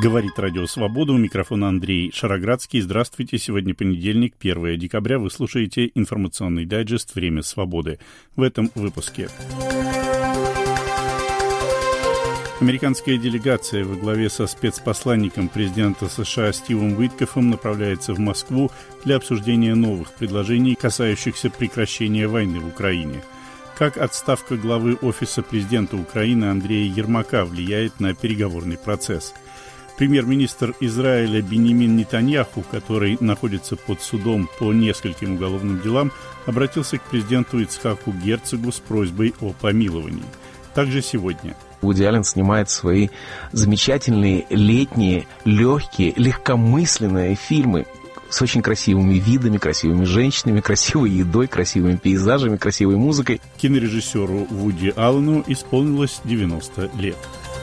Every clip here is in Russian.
Говорит Радио Свобода, у микрофона Андрей Шароградский. Здравствуйте, сегодня понедельник, 1 декабря. Вы слушаете информационный дайджест «Время свободы». В этом выпуске. Американская делегация во главе со спецпосланником президента США Стивом Уиткофом направляется в Москву для обсуждения новых предложений, касающихся прекращения войны в Украине. Как отставка главы Офиса президента Украины Андрея Ермака влияет на переговорный процесс? Премьер-министр Израиля Биньямин Нетаньяху, который находится под судом по нескольким уголовным делам, обратился к президенту Ицхаку Герцогу с просьбой о помиловании. Также сегодня. Вуди Аллен снимает свои замечательные летние, легкие, легкомысленные фильмы с очень красивыми видами, красивыми женщинами, красивой едой, красивыми пейзажами, красивой музыкой. Кинорежиссеру Вуди Аллену исполнилось 90 лет.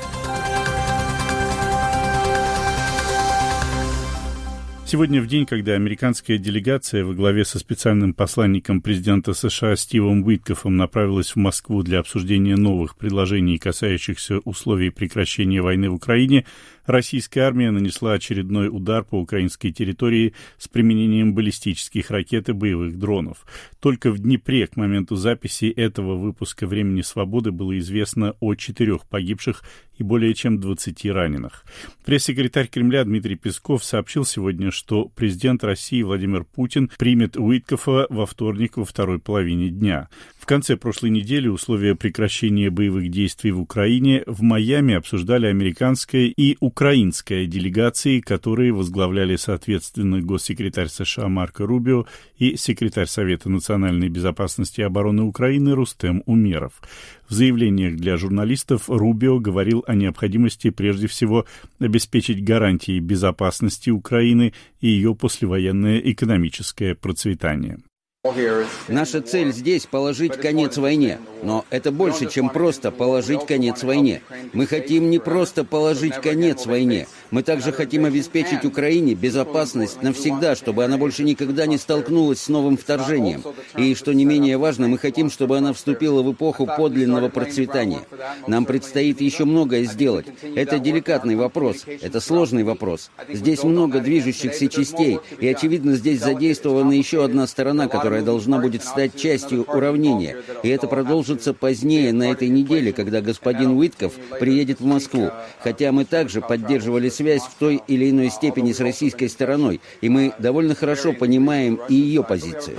Сегодня в день, когда американская делегация во главе со специальным посланником президента США Стивом Уиткофом направилась в Москву для обсуждения новых предложений, касающихся условий прекращения войны в Украине, российская армия нанесла очередной удар по украинской территории с применением баллистических ракет и боевых дронов. Только в Днепре к моменту записи этого выпуска «Времени свободы» было известно о 4 погибших и более чем 20 раненых. Пресс-секретарь Кремля Дмитрий Песков сообщил сегодня, что президент России Владимир Путин примет Уиткофа во вторник во второй половине дня. В конце прошлой недели условия прекращения боевых действий в Украине в Майами обсуждали американская и украинская делегации, которые возглавляли соответственно госсекретарь США Марко Рубио и секретарь Совета национальной безопасности и обороны Украины Рустем Умеров. В заявлениях для журналистов Рубио говорил о необходимости прежде всего обеспечить гарантии безопасности Украины и ее послевоенное экономическое процветание. Наша цель здесь — положить конец войне. Но это больше, чем просто положить конец войне. Мы хотим не просто положить конец войне. Мы также хотим обеспечить Украине безопасность навсегда, чтобы она больше никогда не столкнулась с новым вторжением. И, что не менее важно, мы хотим, чтобы она вступила в эпоху подлинного процветания. Нам предстоит еще многое сделать. Это деликатный вопрос, это сложный вопрос. Здесь много движущихся частей, и, очевидно, здесь задействована еще одна сторона, которая должна будет стать частью уравнения. И это продолжится позднее на этой неделе, когда господин Уиткоф приедет в Москву. Хотя мы также поддерживали связь в той или иной степени с российской стороной, и мы довольно хорошо понимаем и ее позицию.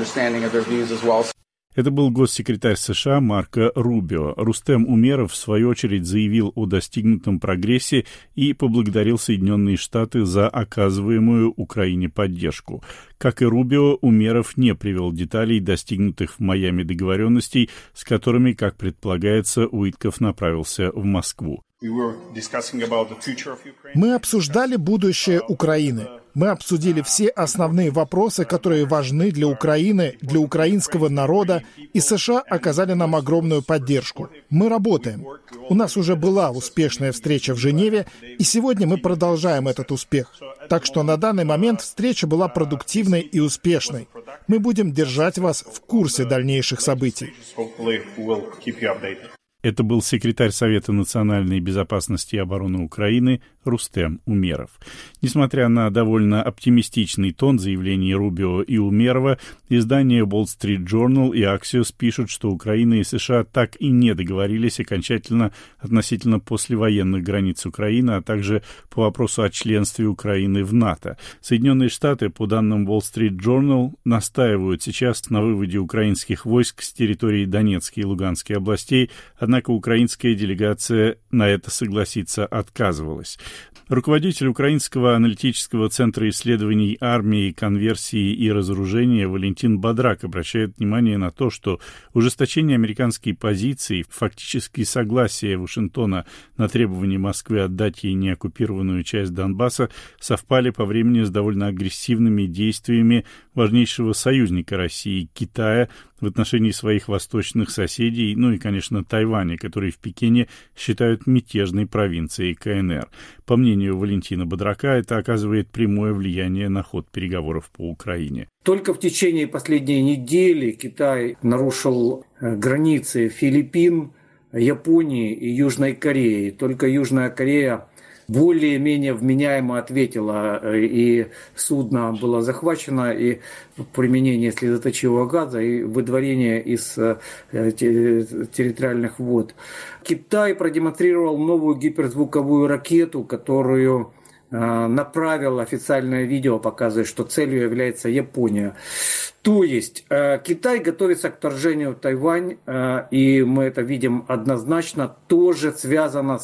Это был госсекретарь США Марко Рубио. Рустем Умеров, в свою очередь, заявил о достигнутом прогрессе и поблагодарил Соединенные Штаты за оказываемую Украине поддержку. Как и Рубио, Умеров не привел деталей достигнутых в Майами договоренностей, с которыми, как предполагается, Уиткоф направился в Москву. Мы обсуждали будущее Украины. Мы обсудили все основные вопросы, которые важны для Украины, для украинского народа, и США оказали нам огромную поддержку. Мы работаем. У нас уже была успешная встреча в Женеве, и сегодня мы продолжаем этот успех. Так что на данный момент встреча была продуктивной и успешной. Мы будем держать вас в курсе дальнейших событий. Это был секретарь Совета национальной безопасности и обороны Украины Рустем Умеров. Несмотря на довольно оптимистичный тон заявлений Рубио и Умерова, издания Wall Street Journal и Axios пишут, что Украина и США так и не договорились окончательно относительно послевоенных границ Украины, а также по вопросу о членстве Украины в НАТО. Соединенные Штаты, по данным Wall Street Journal, настаивают сейчас на выводе украинских войск с территории Донецкой и Луганской областей, однако украинская делегация на это согласиться отказывалась. Руководитель Украинского аналитического центра исследований армии, конверсии и разоружения Валентин Бадрак обращает внимание на то, что ужесточение американской позиции, фактически согласие Вашингтона на требование Москвы отдать ей неоккупированную часть Донбасса совпали по времени с довольно агрессивными действиями важнейшего союзника России Китая в отношении своих восточных соседей, ну и, конечно, Тайваня, который в Пекине считают мятежной провинцией КНР. По мнению Валентина Бодрака, это оказывает прямое влияние на ход переговоров по Украине. Только в течение последней недели Китай нарушил границы Филиппин, Японии и Южной Кореи. Только Южная Корея более-менее вменяемо ответила, и судно было захвачено, и применение слезоточивого газа, и выдворение из территориальных вод. Китай продемонстрировал новую гиперзвуковую ракету, которую направил официальное видео, показывая, что целью является Япония. То есть Китай готовится к вторжению в Тайвань, и мы это видим однозначно, тоже связано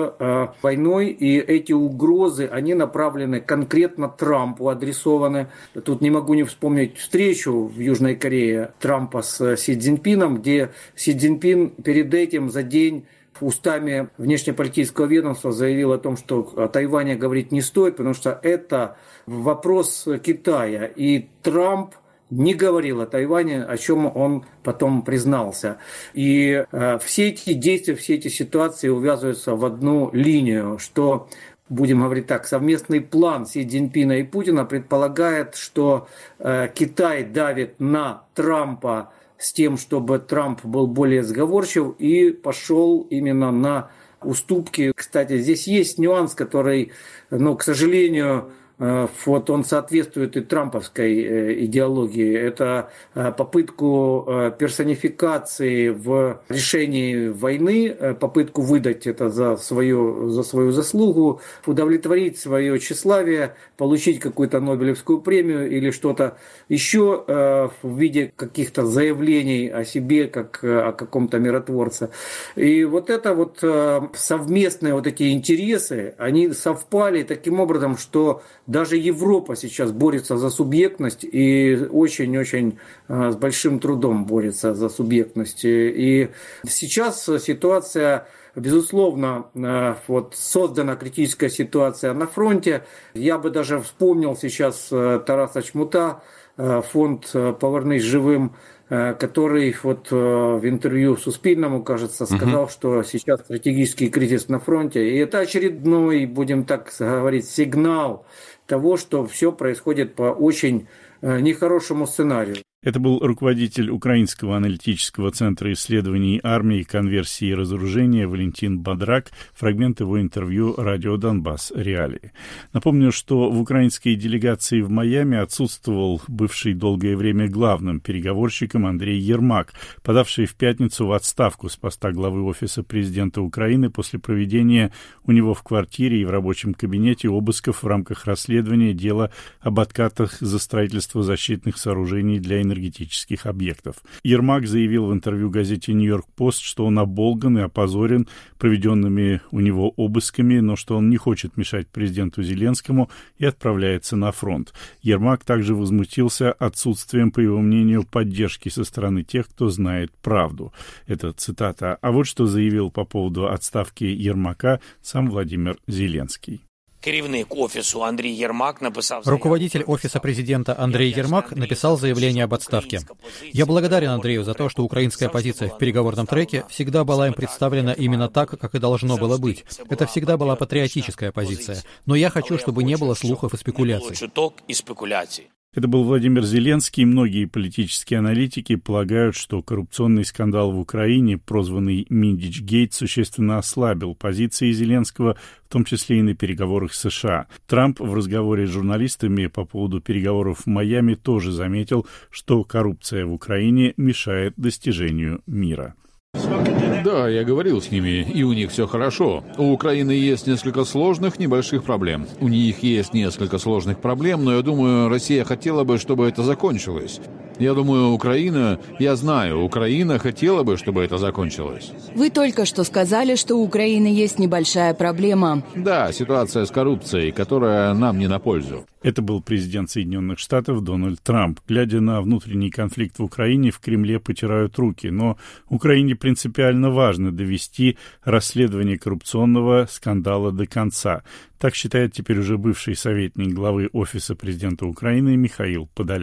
с войной, и эти угрозы, они направлены конкретно Трампу, адресованы. Тут не могу не вспомнить встречу в Южной Корее Трампа с Си Цзиньпином, где Си Цзиньпин перед этим за день устами внешнеполитического ведомства заявил о том, что о Тайване говорить не стоит, потому что это вопрос Китая. И Трамп не говорил о Тайване, о чем он потом признался. И все эти действия, все эти ситуации увязываются в одну линию, что, будем говорить так, совместный план Си Цзиньпина и Путина предполагает, что Китай давит на Трампа с тем, чтобы Трамп был более сговорчив и пошел именно на уступки. Кстати, здесь есть нюанс, который, к сожалению, вот он соответствует и трамповской идеологии. Это попытку персонификации в решении войны, попытку выдать это за свою заслугу, удовлетворить свое тщеславие, получить какую-то Нобелевскую премию или что-то еще в виде каких-то заявлений о себе, как о каком-то миротворце. И вот это вот совместные вот эти интересы, они совпали таким образом, что даже Европа сейчас борется за субъектность и очень-очень с большим трудом борется за субъектность. И сейчас ситуация, безусловно, вот создана критическая ситуация на фронте. Я бы даже вспомнил сейчас Тараса Чмута, фонд «Повернись живым», который вот в интервью Суспільному, кажется, сказал, что сейчас стратегический кризис на фронте. И это очередной, будем так говорить, сигнал того, что все происходит по очень нехорошему сценарию. Это был руководитель Украинского аналитического центра исследований армии, конверсии и разоружения Валентин Бадрак. Фрагмент его интервью «Радио Донбасс. Реалии». Напомню, что в украинской делегации в Майами отсутствовал бывший долгое время главным переговорщиком Андрей Ермак, подавший в пятницу в отставку с поста главы Офиса президента Украины после проведения у него в квартире и в рабочем кабинете обысков в рамках расследования дела об откатах за строительство защитных сооружений для энергетических объектов. Ермак заявил в интервью газете «Нью-Йорк Пост», что он оболган и опозорен проведенными у него обысками, но что он не хочет мешать президенту Зеленскому и отправляется на фронт. Ермак также возмутился отсутствием, по его мнению, поддержки со стороны тех, кто знает правду. Это цитата. А вот что заявил по поводу отставки Ермака сам Владимир Зеленский. Руководитель Офиса президента Андрей Ермак написал заявление об отставке. Я благодарен Андрею за то, что украинская позиция в переговорном треке всегда была им представлена именно так, как и должно было быть. Это всегда была патриотическая позиция. Но я хочу, чтобы не было слухов и спекуляций. Это был Владимир Зеленский. Многие политические аналитики полагают, что коррупционный скандал в Украине, прозванный Миндич-гейт, существенно ослабил позиции Зеленского, в том числе и на переговорах с США. Трамп в разговоре с журналистами по поводу переговоров в Майами тоже заметил, что коррупция в Украине мешает достижению мира. Да, я говорил с ними, и у них все хорошо. У Украины есть несколько сложных небольших проблем. У них есть несколько сложных проблем, но я думаю, Россия хотела бы, чтобы это закончилось. Я думаю, Украина хотела бы, чтобы это закончилось. Вы только что сказали, что у Украины есть небольшая проблема. Да, ситуация с коррупцией, которая нам не на пользу. Это был президент Соединенных Штатов Дональд Трамп. Глядя на внутренний конфликт в Украине, в Кремле потирают руки. Но Украине принципиально важно довести расследование коррупционного скандала до конца. Так считает теперь уже бывший советник главы Офиса президента Украины Михаил Подоляк.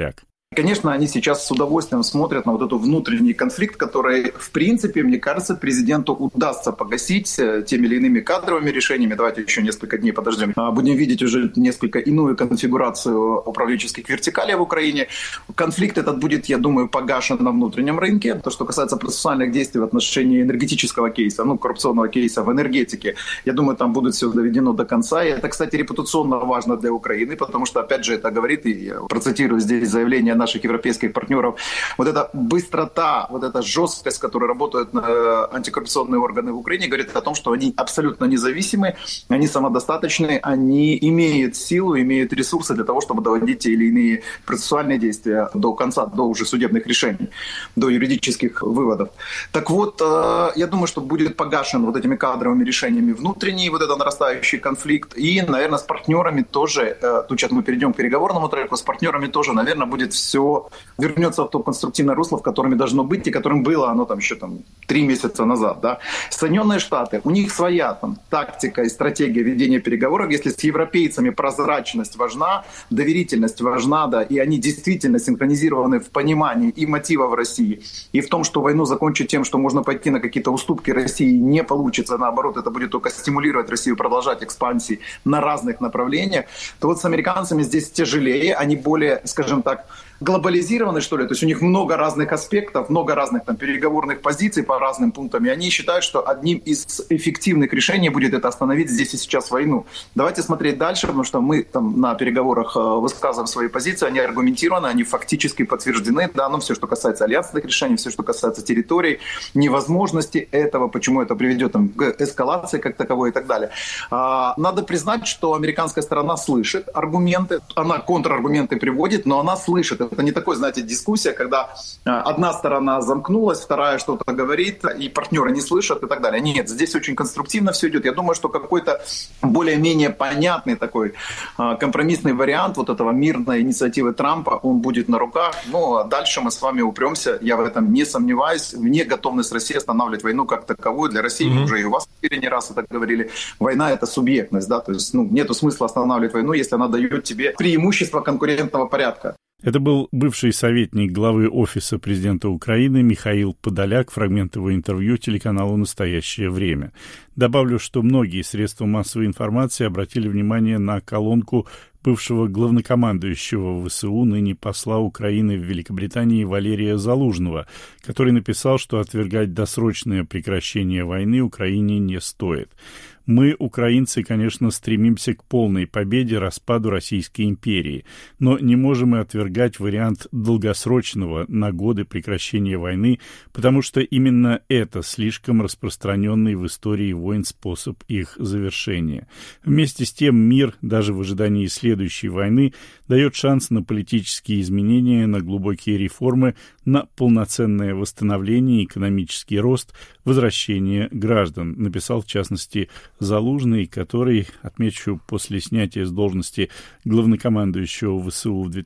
Конечно, они сейчас с удовольствием смотрят на вот этот внутренний конфликт, который, в принципе, мне кажется, президенту удастся погасить теми или иными кадровыми решениями. Давайте еще несколько дней подождем. Будем видеть уже несколько иную конфигурацию управленческих вертикалей в Украине. Конфликт этот будет, я думаю, погашен на внутреннем рынке. То, что касается процессуальных действий в отношении энергетического кейса, коррупционного кейса в энергетике, я думаю, там будет все доведено до конца. И это, кстати, репутационно важно для Украины, потому что, опять же, это говорит, и я процитирую здесь заявление наших европейских партнеров, вот эта быстрота, вот эта жесткость, с которой работают антикоррупционные органы в Украине, говорит о том, что они абсолютно независимы, они самодостаточны, они имеют силу, имеют ресурсы для того, чтобы доводить те или иные процессуальные действия до конца, до уже судебных решений, до юридических выводов. Так вот, я думаю, что будет погашен вот этими кадровыми решениями внутренний вот этот нарастающий конфликт, и, наверное, с партнерами тоже, тут сейчас мы перейдем к переговорному треку, с партнерами тоже, наверное, будет все вернется в то конструктивное русло, в котором должно быть, и которым было оно еще 3 месяца назад. Да? Соединенные Штаты, у них своя тактика и стратегия ведения переговоров. Если с европейцами прозрачность важна, доверительность важна, да, и они действительно синхронизированы в понимании и мотивов России, и в том, что войну закончить тем, что можно пойти на какие-то уступки России, не получится, наоборот, это будет только стимулировать Россию продолжать экспансии на разных направлениях, то вот с американцами здесь тяжелее, они более, скажем так, глобализированы, что ли, то есть у них много разных аспектов, много разных переговорных позиций по разным пунктам, и они считают, что одним из эффективных решений будет это остановить здесь и сейчас войну. Давайте смотреть дальше, потому что мы на переговорах высказываем свои позиции, они аргументированы, они фактически подтверждены, да, все, что касается альянсных решений, все, что касается территорий, невозможности этого, почему это приведет к эскалации как таковой и так далее. Надо признать, что американская сторона слышит аргументы, она контраргументы приводит, но она слышит. Это не такой, знаете, дискуссия, когда одна сторона замкнулась, вторая что-то говорит, и партнеры не слышат и так далее. Нет, здесь очень конструктивно все идет. Я думаю, что какой-то более-менее понятный такой компромиссный вариант вот этого мирной инициативы Трампа, он будет на руках. А дальше мы с вами упремся, я в этом не сомневаюсь, в неготовность России останавливать войну как таковую. Для России, мы уже и у вас в эфире не раз это говорили, война — это субъектность, да, то есть нету смысла останавливать войну, если она дает тебе преимущество конкурентного порядка. Это был бывший советник главы Офиса президента Украины Михаил Подоляк, фрагмент его интервью телеканалу «Настоящее время». Добавлю, что многие средства массовой информации обратили внимание на колонку бывшего главнокомандующего ВСУ, ныне посла Украины в Великобритании Валерия Залужного, который написал, что отвергать досрочное прекращение войны Украине не стоит. Мы, украинцы, конечно, стремимся к полной победе, распаду Российской империи, но не можем и отвергать вариант долгосрочного на годы прекращения войны, потому что именно это слишком распространенный в истории войн способ их завершения. Вместе с тем мир, даже в ожидании следующей войны, дает шанс на политические изменения, на глубокие реформы, на полноценное восстановление, экономический рост, возвращение граждан, написал в частности Залужный, который, отмечу, после снятия с должности главнокомандующего ВСУ в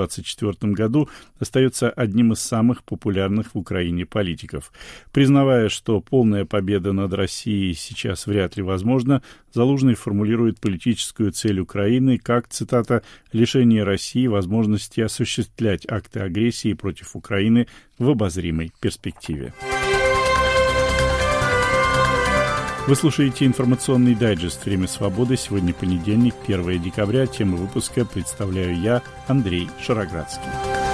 2024 году остается одним из самых популярных в Украине политиков. Признавая, что полная победа над Россией сейчас вряд ли возможна, Залужный формулирует политическую цель Украины как, цитата, «лишение России возможности осуществлять акты агрессии против Украины в обозримой перспективе». Вы слушаете информационный дайджест «Время свободы». Сегодня понедельник, 1 декабря. Тему выпуска представляю я, Андрей Шароградский.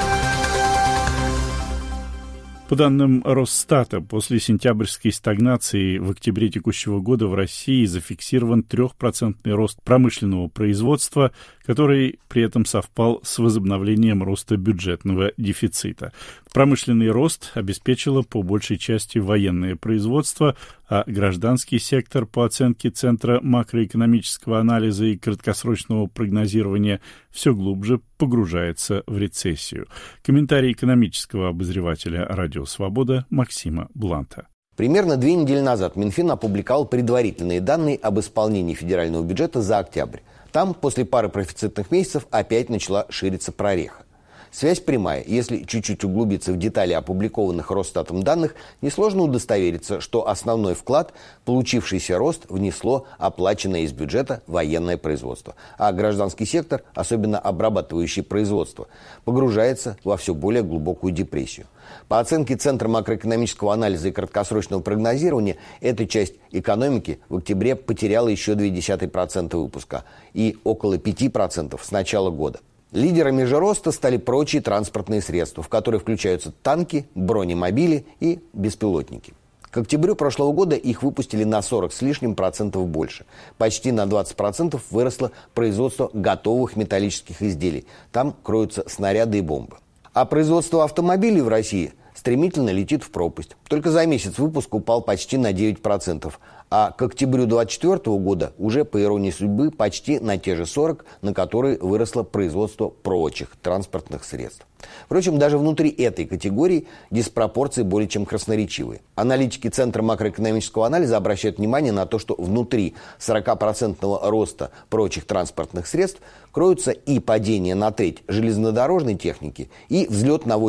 По данным Росстата, после сентябрьской стагнации в октябре текущего года в России зафиксирован 3% рост промышленного производства, который при этом совпал с возобновлением роста бюджетного дефицита. Промышленный рост обеспечило по большей части военное производство, а гражданский сектор, по оценке Центра макроэкономического анализа и краткосрочного прогнозирования, все глубже погружается в рецессию. Комментарий экономического обозревателя «Радио Свобода» Максима Бланта. Примерно 2 недели назад Минфин опубликовал предварительные данные об исполнении федерального бюджета за октябрь. Там, после пары профицитных месяцев, опять начала шириться прореха. Связь прямая. Если чуть-чуть углубиться в детали опубликованных Росстатом данных, несложно удостовериться, что основной вклад, получившийся рост, внесло оплаченное из бюджета военное производство. А гражданский сектор, особенно обрабатывающий производство, погружается во все более глубокую депрессию. По оценке Центра макроэкономического анализа и краткосрочного прогнозирования, эта часть экономики в октябре потеряла еще 0,2% выпуска и около 5% с начала года. Лидерами же роста стали прочие транспортные средства, в которые включаются танки, бронемобили и беспилотники. К октябрю прошлого года их выпустили на 40 с лишним процентов больше. Почти на 20% выросло производство готовых металлических изделий. Там кроются снаряды и бомбы. А производство автомобилей в России стремительно летит в пропасть. Только за месяц выпуск упал почти на 9%. А к октябрю 2024 года уже, по иронии судьбы, почти на те же 40, на которые выросло производство прочих транспортных средств. Впрочем, даже внутри этой категории диспропорции более чем красноречивые. Аналитики Центра макроэкономического анализа обращают внимание на то, что внутри 40% роста прочих транспортных средств кроются и падение на треть железнодорожной техники, и взлет на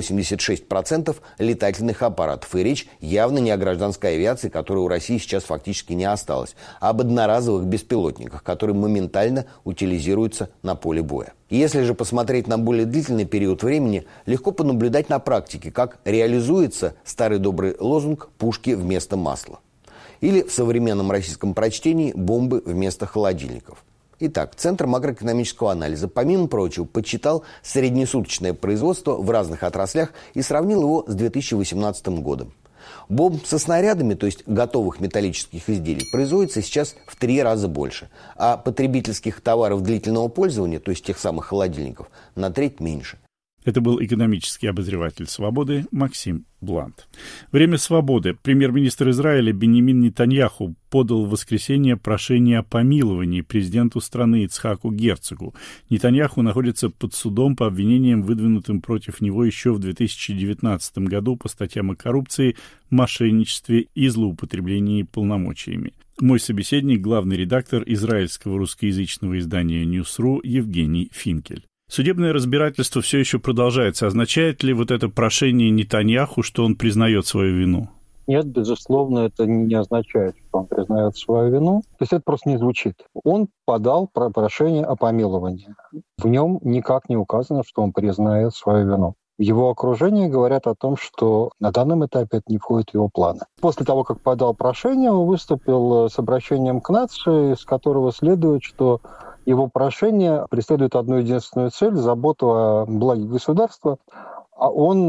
86% летательных аппаратов. И речь явно не о гражданской авиации, которой у России сейчас фактически не осталось, а об одноразовых беспилотниках, которые моментально утилизируются на поле боя. Если же посмотреть на более длительный период времени, легко понаблюдать на практике, как реализуется старый добрый лозунг «пушки вместо масла». Или в современном российском прочтении «бомбы вместо холодильников». Итак, Центр макроэкономического анализа, помимо прочего, подсчитал среднесуточное производство в разных отраслях и сравнил его с 2018 годом. Бомб со снарядами, то есть готовых металлических изделий, производится сейчас в 3 раза больше, а потребительских товаров длительного пользования, то есть тех самых холодильников, на треть меньше. Это был экономический обозреватель «Свободы» Максим Блант. Время свободы. Премьер-министр Израиля Биньямин Нетаньяху подал в воскресенье прошение о помиловании президенту страны Ицхаку Герцогу. Нетаньяху находится под судом по обвинениям, выдвинутым против него еще в 2019 году по статьям о коррупции, мошенничестве и злоупотреблении полномочиями. Мой собеседник, главный редактор израильского русскоязычного издания «Ньюсру» Евгений Финкель. Судебное разбирательство все еще продолжается. Означает ли вот это прошение Нетаньяху, что он признает свою вину? Нет, безусловно, это не означает, что он признает свою вину. То есть это просто не звучит. Он подал прошение о помиловании. В нем никак не указано, что он признает свою вину. В его окружении говорят о том, что на данном этапе это не входит в его планы. После того, как подал прошение, он выступил с обращением к нации, из которого следует, что его прошение преследует одну единственную цель – заботу о благе государства. А он,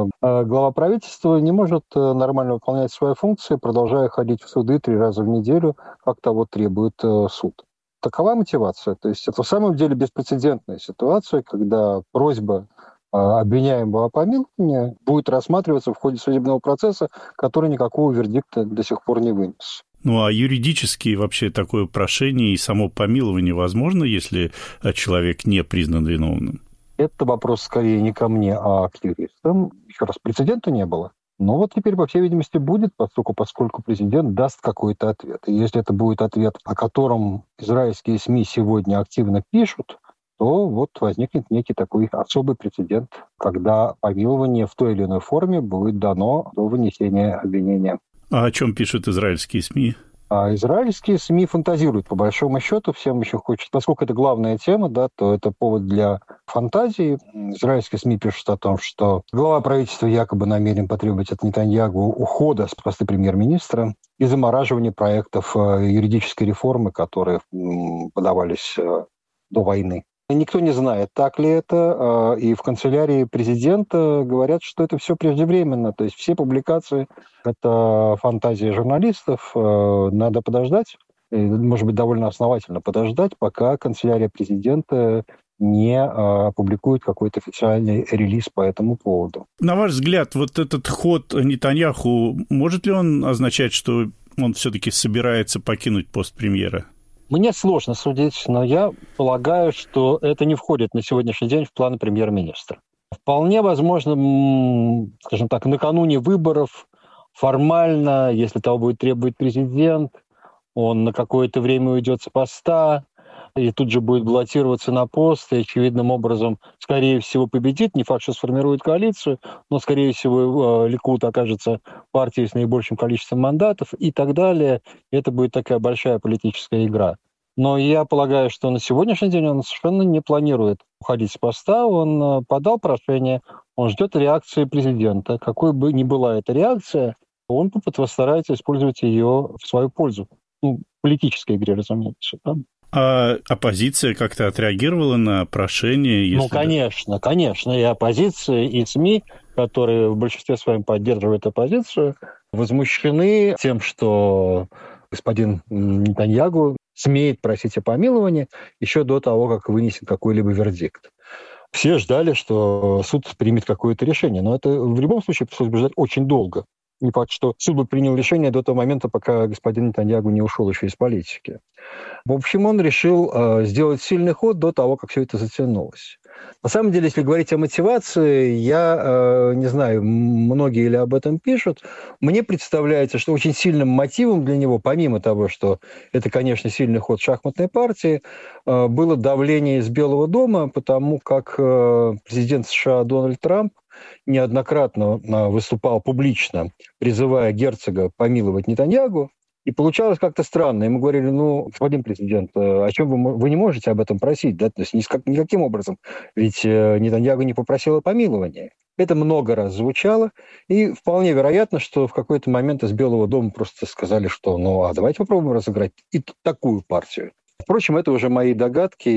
глава правительства, не может нормально выполнять свои функции, продолжая ходить в суды 3 раза в неделю, как того требует суд. Такова мотивация. То есть это в самом деле беспрецедентная ситуация, когда просьба обвиняемого о помиловании будет рассматриваться в ходе судебного процесса, который никакого вердикта до сих пор не вынес. Ну а юридически вообще такое прошение и само помилование возможно, если человек не признан виновным? Это вопрос скорее не ко мне, а к юристам. Еще раз, прецедента не было. Но вот теперь, по всей видимости, будет, поскольку президент даст какой-то ответ. И если это будет ответ, о котором израильские СМИ сегодня активно пишут, то вот возникнет некий такой особый прецедент, когда помилование в той или иной форме будет дано до вынесения обвинения. А о чем пишут израильские СМИ? А израильские СМИ фантазируют, по большому счету, всем еще хочется. Поскольку это главная тема, да, то это повод для фантазии. Израильские СМИ пишут о том, что глава правительства якобы намерен потребовать от Нетаньяху ухода с поста премьер-министра и замораживания проектов юридической реформы, которые подавались до войны. Никто не знает, так ли это, и в канцелярии президента говорят, что это все преждевременно, то есть все публикации – это фантазия журналистов, надо подождать, может быть, довольно основательно подождать, пока канцелярия президента не опубликует какой-то официальный релиз по этому поводу. На ваш взгляд, вот этот ход Нетаньяху, может ли он означать, что он все-таки собирается покинуть пост премьера? Мне сложно судить, но я полагаю, что это не входит на сегодняшний день в планы премьер-министра. Вполне возможно, скажем так, накануне выборов формально, если того будет требовать президент, он на какое-то время уйдет с поста, и тут же будет баллотироваться на пост, и очевидным образом, скорее всего, победит. Не факт, что сформирует коалицию, но, скорее всего, Ликуд окажется партией с наибольшим количеством мандатов и так далее. Это будет такая большая политическая игра. Но я полагаю, что на сегодняшний день он совершенно не планирует уходить с поста. Он подал прошение, он ждет реакции президента. Какой бы ни была эта реакция, он постарается использовать ее в свою пользу. В политической игре, разумеется. Да? А оппозиция как-то отреагировала на прошение? Конечно. И оппозиция, и СМИ, которые в большинстве своем поддерживают оппозицию, возмущены тем, что господин Нетаньяху смеет просить о помиловании еще до того, как вынесен какой-либо вердикт. Все ждали, что суд примет какое-то решение, но это в любом случае пришлось бы ждать очень долго. Не факт, что суд бы принял решение до того момента, пока господин Нетаньяху не ушел еще из политики. В общем, он решил сделать сильный ход до того, как все это затянулось. На самом деле, если говорить о мотивации, я не знаю, многие ли об этом пишут, мне представляется, что очень сильным мотивом для него, помимо того, что это, конечно, сильный ход шахматной партии, было давление из Белого дома, потому как президент США Дональд Трамп неоднократно выступал публично, призывая герцога помиловать Нетаньяху, и получалось как-то странно. Ему говорили, господин президент, о чем вы не можете об этом просить? Да? То есть никаким образом. Ведь Нетаньяху не попросил о помиловании. Это много раз звучало, и вполне вероятно, что в какой-то момент из Белого дома просто сказали, что давайте попробуем разыграть и такую партию. Впрочем, это уже мои догадки,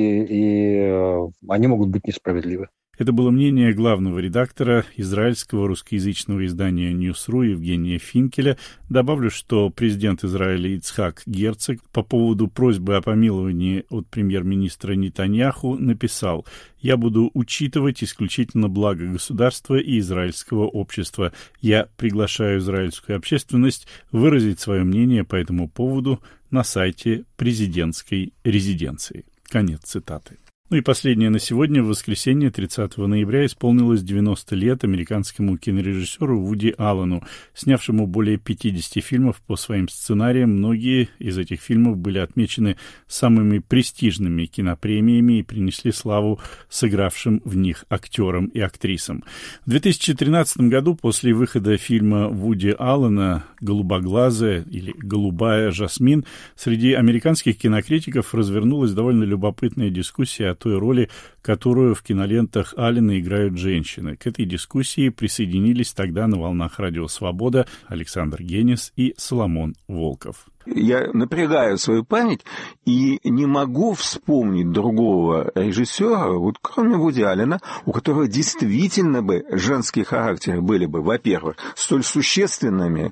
и они могут быть несправедливы. Это было мнение главного редактора израильского русскоязычного издания Ньюс.ру Евгения Финкеля. Добавлю, что президент Израиля Ицхак Герцог по поводу просьбы о помиловании от премьер-министра Нетаньяху написал: «Я буду учитывать исключительно благо государства и израильского общества. Я приглашаю израильскую общественность выразить свое мнение по этому поводу на сайте президентской резиденции». Конец цитаты. И последнее на сегодня. В воскресенье, 30 ноября, исполнилось 90 лет американскому кинорежиссеру Вуди Аллену, снявшему более 50 фильмов по своим сценариям. Многие из этих фильмов были отмечены самыми престижными кинопремиями и принесли славу сыгравшим в них актерам и актрисам. В 2013 году, после выхода фильма Вуди Аллена «Голубоглазая» или «Голубая Жасмин», среди американских кинокритиков развернулась довольно любопытная дискуссия о той роли, которую в кинолентах Аллена играют женщины. К этой дискуссии присоединились тогда на волнах Радио Свобода Александр Генис и Соломон Волков. Я напрягаю свою память и не могу вспомнить другого режиссера, кроме Вуди Аллена, у которого действительно бы женские характеры были бы, во-первых, столь существенными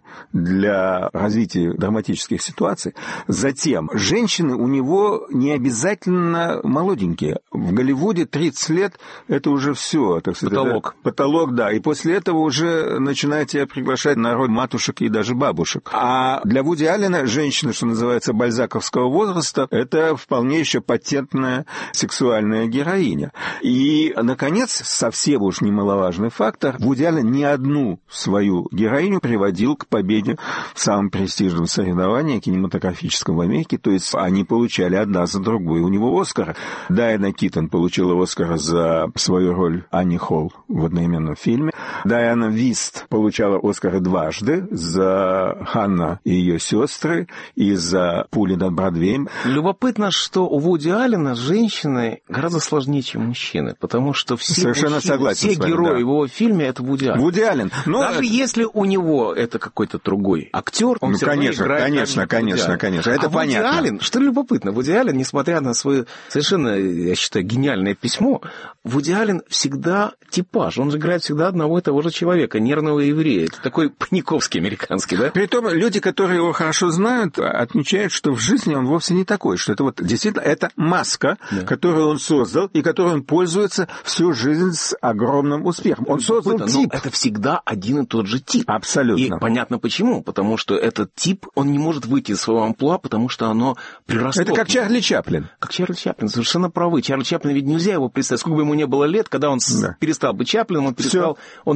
для развития драматических ситуаций. Затем, женщины у него не обязательно молоденькие. В Голливуде 30 лет – это уже все. Потолок. Потолок, да. И после этого уже начинают тебя приглашать на роль матушек и даже бабушек. А для Вуди Аллена женщина, что называется, бальзаковского возраста, это вполне еще патентная сексуальная героиня. И, наконец, совсем уж немаловажный фактор, Вуди Аллен ни одну свою героиню приводил к победе в самом престижном соревновании кинематографическом в Америке, то есть они получали одна за другой у него Оскара. Дайана Китон получила Оскара за свою роль Анни Холл в одноименном фильме. Дайана Вист получала Оскары дважды за «Ханна и ее сестры» и за «Пули над Бродвеем». Любопытно, что у Вуди Аллена женщины гораздо сложнее, чем мужчины, потому что все герои в его фильме — это Вуди Аллен. Вуди Аллен. Даже если у него это какой-то другой актер, он все равно играет. Конечно. Это понятно. Вуди Аллен, что любопытно, Вуди Аллен, несмотря на свое совершенно, я считаю, гениальное письмо, Вуди Аллен всегда типаж. Он же играет всегда одного и того же человека, нервного еврея. Это такой Паниковский американский, да? Притом люди, которые его хорошо знают, отмечают, что в жизни он вовсе не такой, что это действительно это маска, которую он создал и которой он пользуется всю жизнь с огромным успехом. Он создал тип. Но это всегда один и тот же тип. Абсолютно. И понятно почему. Потому что этот тип, он не может выйти из своего амплуа, потому что оно приросло. Это как Чарли Чаплин. Как Чарли Чаплин, совершенно правы. Чарли Чаплин, ведь нельзя его представить. Сколько бы ему не было лет, когда он перестал быть Чаплином, он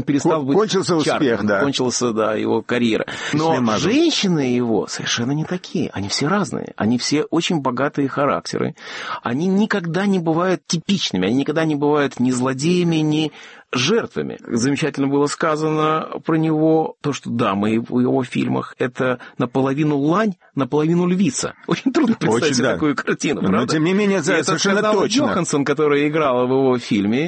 перестал быть кончился успех, да. Кончился, да, его карьера. Но женщины его совершенно не такие. Они все разные. Они все очень богатые характеры. Они никогда не бывают типичными. Они никогда не бывают ни злодеями, ни жертвами. Замечательно было сказано про него то, что дамы в его фильмах — это наполовину лань, наполовину львица. Очень трудно представить себе такую картину, правда? Но, тем не менее, совершенно точно. Йоханссон, которая играла в его фильме,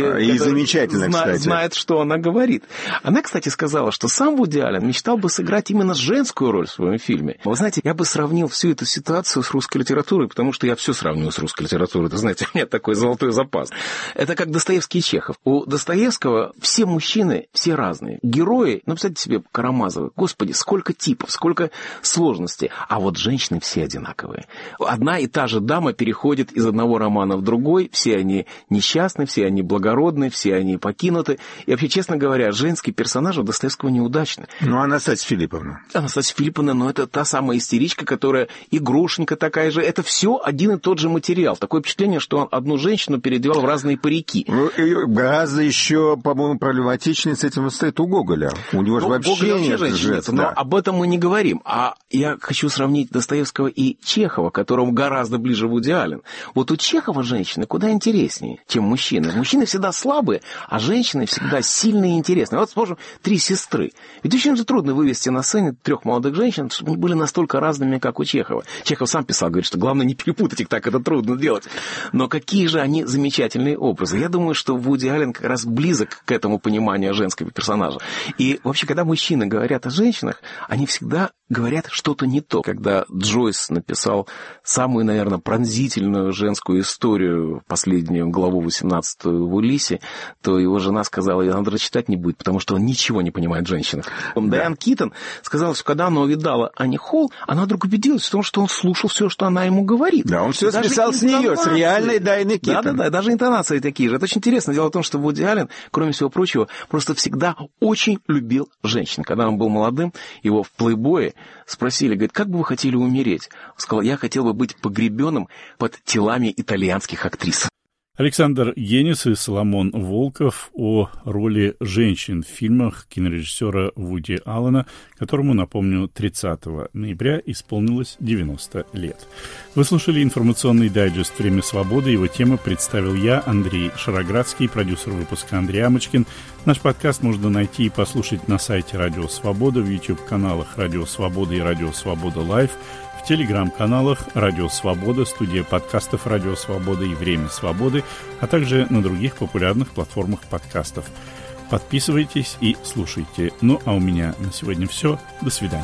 и замечательно, кстати. Знает, что она говорит. Она, кстати, сказала, что сам Вуди Аллен мечтал бы сыграть именно женскую роль в своем фильме. Вы знаете, я бы сравнил всю эту ситуацию с русской литературой, потому что я все сравниваю с русской литературой. Это, знаете, у меня такой золотой запас. Это как Достоевский и Чехов. У Достоевского все мужчины, все разные. Герои, представьте себе Карамазовы. Господи, сколько типов, сколько сложностей. А вот женщины все одинаковые. Одна и та же дама переходит из одного романа в другой. Все они несчастны, все они благородны, все они покинуты. И вообще, честно говоря, женские персонажи у Достоевского неудачны. Ну, Анастасия Филипповна. Анастасия Филипповна, но это та самая истеричка, которая игрушенька такая же. Это все один и тот же материал. Такое впечатление, что он одну женщину переодевал в разные парики. Гораздо еще, по-моему, проблематичнее с этим стоит у Гоголя. У него же вообще нет женщин. Но об этом мы не говорим. А я хочу сравнить Достоевского и Чехова, которому гораздо ближе Вуди Аллен. Вот у Чехова женщины куда интереснее, чем мужчины. Мужчины всегда слабые, а женщины всегда сильные и интересные. Вот, вспомним, «Три сестры». Ведь очень же трудно вывести на сцене 3 молодых женщин, чтобы они были настолько разными, как у Чехова. Чехов сам писал, говорит, что главное не перепутать их, так это трудно делать. Но какие же они замечательные образы. Я думаю, что Вуди Аллен как раз близок к этому пониманию женского персонажа. И вообще, когда мужчины говорят о женщинах, они всегда говорят что-то не то. Когда Джойс написал самую, наверное, пронзительную женскую историю, последнюю главу 18-ю в «Улиссе», то его жена сказала, ее надо читать не будет, потому что он ничего не понимает в женщинах. Дайан Китон сказала, что когда она увидала Ани Холл, она вдруг убедилась в том, что он слушал все, что она ему говорит. Да, он все списал с нее, с реальной Дайаны Китон. Да, даже интонации такие же. Это очень интересно. Дело в том, что Вуди Аллен, кроме всего прочего, просто всегда очень любил женщин. Когда он был молодым, его в «Плейбое» спросили, говорит, как бы вы хотели умереть? Он сказал, я хотел бы быть погребенным под телами итальянских актрис. Александр Енис и Соломон Волков о роли женщин в фильмах кинорежиссера Вуди Аллена, которому, напомню, 30 ноября исполнилось 90 лет. Вы слушали информационный дайджест «Время свободы». Его темы представил я, Андрей Шароградский, продюсер выпуска Андрей Амочкин. Наш подкаст можно найти и послушать на сайте «Радио Свобода», в YouTube-каналах «Радио Свобода» и «Радио Свобода Лайв», в телеграм-каналах «Радио Свобода», студия подкастов «Радио Свобода» и «Время свободы», а также на других популярных платформах подкастов. Подписывайтесь и слушайте. Ну, а у меня на сегодня все. До свидания.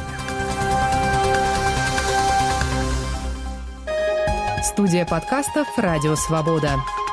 Студия подкастов «Радио Свобода».